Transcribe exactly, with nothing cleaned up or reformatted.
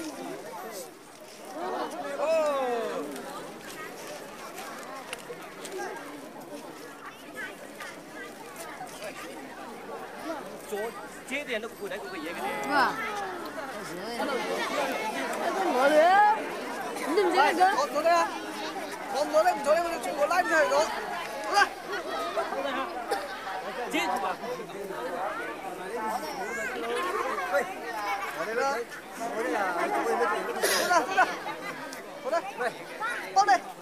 哦。左接点都过来，过个野个的。 啊。我的，你怎么这个？ 我做的啊，我唔做的唔做的，我就全部拉唔出嚟講。好啦， 接住吧。 喂，我哋啦，我哋啊，好啦好啦，好啦，喂，幫你。